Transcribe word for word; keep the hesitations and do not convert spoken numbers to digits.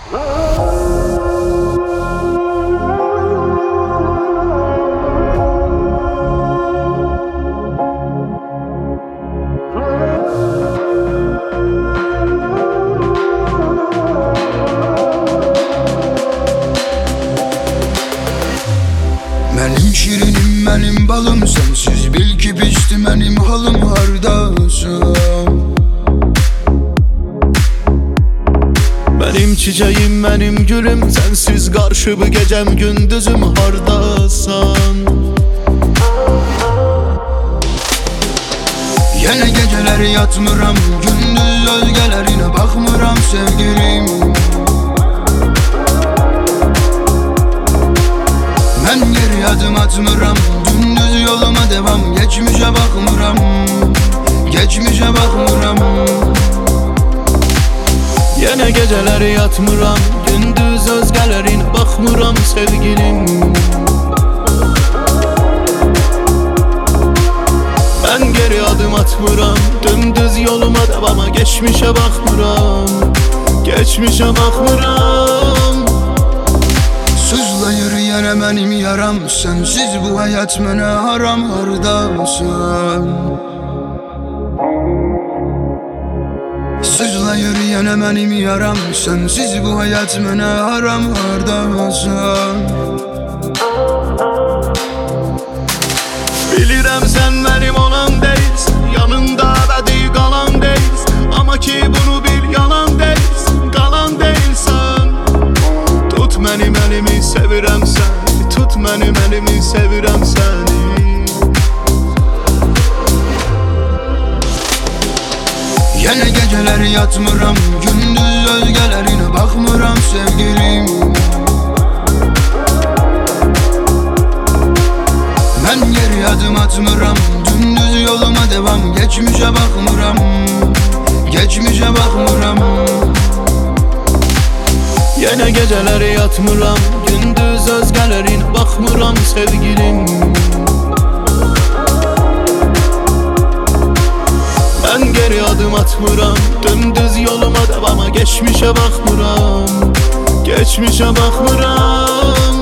Mənim şirinim, mənim balım, sensiz bil ki pişti mənim halım, hardasın? Benim çiçeğim, benim gülüm, sensiz karşı bu gecem gündüzüm, hardasan? Yine geceler yatmıram, gündüz özgelerine bakmıram sevgilim. Ben geri adım atmıram, gündüz yoluma devam, geçmişe bakmıram, geçmişe bakmıram. Yine geceler yatmıram, gündüz özgelerin bakmıram sevgilim. Ben geri adım atmıram, dümdüz yoluma devama, geçmişe bakmıram, geçmişe bakmıram. Sızla yürüyene benim yaram, sensiz bu hayat mene haram, hardasın? Sızla yürüyene benim yaram, sensiz bu hayat mene haram, hardasın? Bilirəm sen benim olan değilsin, yanında ebedi kalan değilsin. Ama ki bunu bil, yalan değilsin, kalan değilsen. Tut benim elimi, sevirəm seni, tut benim elimi, sevirəm seni. Yine geceler yatmıram, gündüz özgelerine bakmıram sevgilim. Ben geri adım atmıram, dümdüz yoluma devam, geçmişe bakmıram, geçmişe bakmıram. Yine geceler yatmıram, gündüz özgelerin bakmıram sevgilim. Ben geri adım atmıram, dümdüz yoluma devama, geçmişe bakmıram, geçmişe bakmıram.